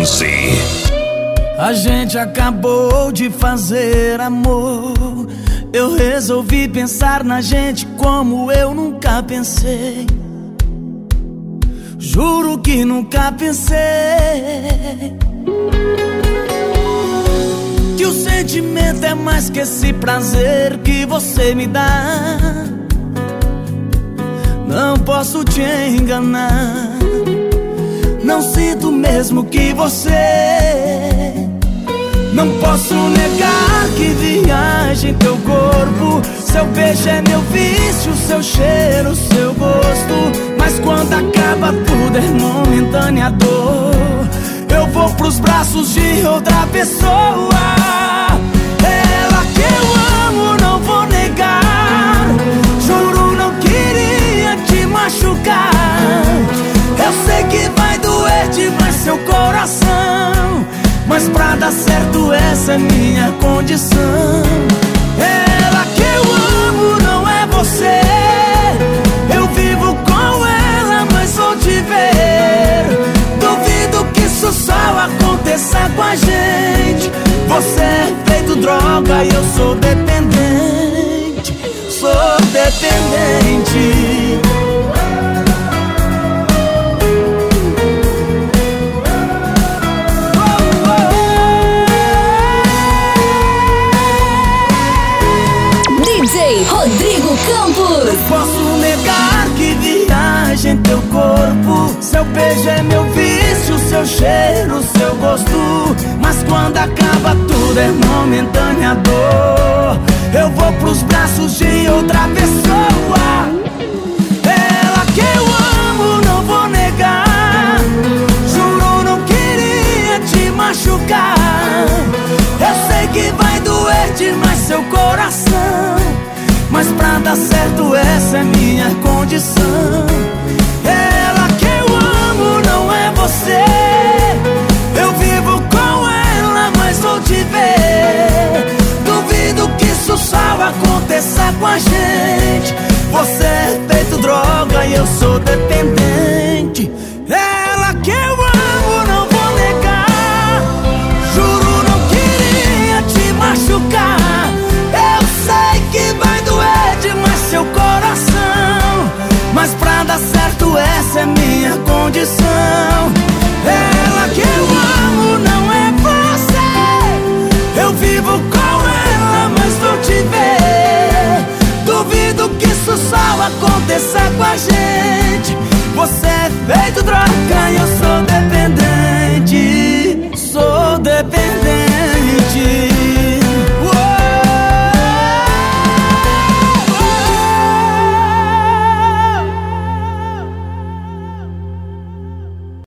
Bronze. A gente acabou de fazer amor. Eu resolvi pensar na gente como eu nunca pensei. Juro que nunca pensei que o sentimento é mais que esse prazer que você me dá. Não posso te enganar, não sinto mesmo que você. Não posso negar que viaja em teu corpo. Seu beijo é meu vício, seu cheiro, seu gosto. Mas quando acaba tudo é momentânea dor. Eu vou pros braços de outra pessoa. Ela que eu amo, não vou negar. Juro, não queria te machucar. Eu sei que vai doer demais seu coração, mas pra dar certo essa é minha condição. Ela que eu amo não é você. Eu vivo com ela, mas vou te ver. Duvido que isso só aconteça com a gente. Você é feito droga e eu sou dependente. Sou dependente. Rodrigo Campos. Não posso negar que viaja em teu corpo. Seu beijo é meu vício, seu cheiro, seu gosto. Mas quando acaba tudo é momentânea dor. Eu vou pros braços de outra pessoa. Ela que eu amo, não vou negar. Juro, não queria te machucar. Eu sei que vai doer demais seu coração, mas pra dar certo essa é minha condição. Ela que eu amo não é você. Eu vivo com ela, mas vou te ver. Duvido que isso só aconteça com a gente. Você é feito droga e eu sou dependente. Ela que eu amo não vou negar. Juro, não queria te machucar. Eu sei que vai doer demais seu coração, mas pra dar certo essa é minha condição. Ela que eu amo